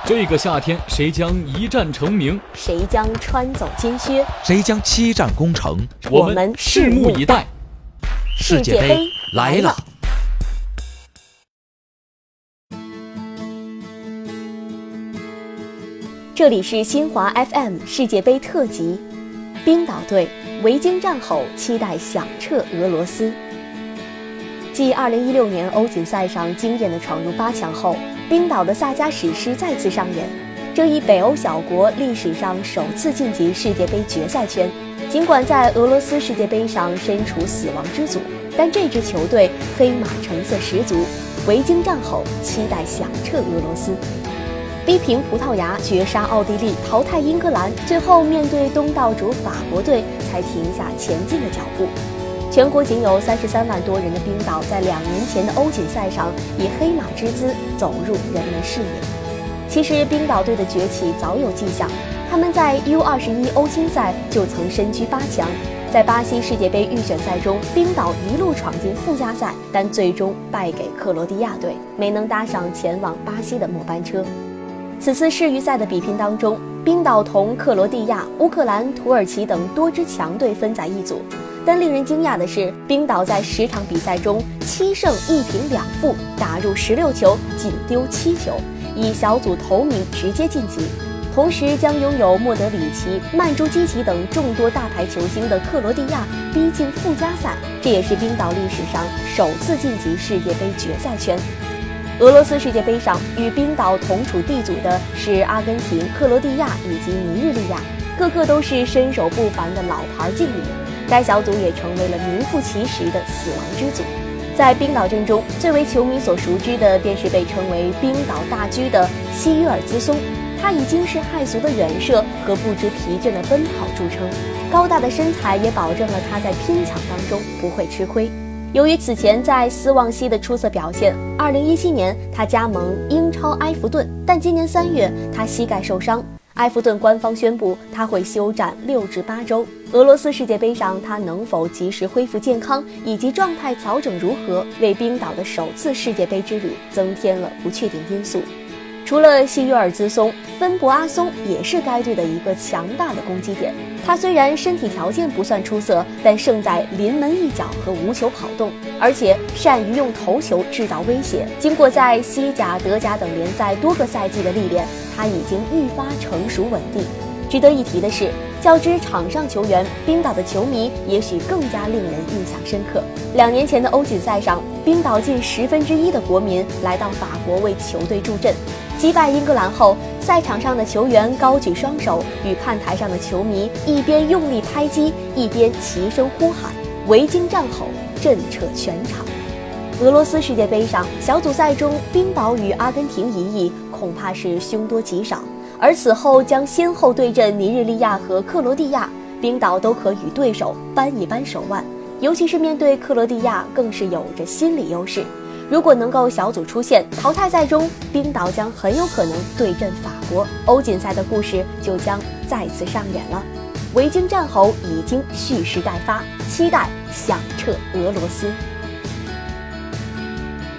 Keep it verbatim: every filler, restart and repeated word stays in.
这个夏天，谁将一战成名？ 谁将穿走金靴？ 谁将七战攻城？ 我们拭目以待。 世界杯来了！ 这里是新华 F M 世界杯特辑，冰岛队维京战吼，期待响彻俄罗斯。继二零一六年欧锦赛上惊艳的闯入八强后，冰岛的萨加史诗再次上演。这一北欧小国历史上首次晋级世界杯决赛圈，尽管在俄罗斯世界杯上身处死亡之组，但这支球队黑马成色十足，维京战吼，期待响彻俄罗斯。逼平葡萄牙，绝杀奥地利，淘汰英格兰，最后面对东道主法国队才停下前进的脚步。全国仅有三十三万多人的冰岛，在两年前的欧锦赛上以黑马之姿走入人们视野。其实冰岛队的崛起早有迹象，他们在 U 二十一 欧青赛就曾身居八强，在巴西世界杯预选赛中，冰岛一路闯进附加赛，但最终败给克罗地亚队，没能搭上前往巴西的末班车。此次世预赛的比拼当中，冰岛同克罗地亚、乌克兰、土耳其等多支强队分在一组，但令人惊讶的是，冰岛在十场比赛中七胜一平两负，打入十六球，仅丢七球，以小组头名直接晋级，同时将拥有莫德里奇、曼朱基奇等众多大牌球星的克罗地亚逼进附加赛，这也是冰岛历史上首次晋级世界杯决赛圈。俄罗斯世界杯上与冰岛同处地组的是阿根廷、克罗地亚以及尼日利亚，个个都是身手不凡的老牌劲旅，该小组也成为了名副其实的死亡之组。在冰岛阵中，最为球迷所熟知的便是被称为冰岛大狙的希约尔兹松，他以惊世骇俗的远射和不知疲倦的奔跑著称，高大的身材也保证了他在拼抢当中不会吃亏。由于此前在斯旺西的出色表现，二零一七年他加盟英超埃弗顿，但今年三月他膝盖受伤，埃弗顿官方宣布他会休战六至八周。俄罗斯世界杯上他能否及时恢复健康，以及状态调整如何，为冰岛的首次世界杯之旅增添了不确定因素。除了希约尔兹松，芬博阿松也是该队的一个强大的攻击点。他虽然身体条件不算出色，但胜在临门一脚和无球跑动，而且善于用头球制造威胁。经过在西甲、德甲等联赛多个赛季的历练，他已经愈发成熟稳定。值得一提的是，较之场上球员，冰岛的球迷也许更加令人印象深刻。两年前的欧锦赛上，冰岛近十分之一的国民来到法国为球队助阵。击败英格兰后，赛场上的球员高举双手，与看台上的球迷一边用力拍击，一边齐声呼喊，维京战吼，震彻全场。俄罗斯世界杯上，小组赛中冰岛与阿根廷一役恐怕是凶多吉少，而此后将先后对阵尼日利亚和克罗地亚，冰岛都可与对手扳一扳手腕，尤其是面对克罗地亚更是有着心理优势。如果能够小组出线，淘汰赛中冰岛将很有可能对阵法国，欧锦赛的故事就将再次上演了。维京战吼已经蓄势待发，期待响彻俄罗斯。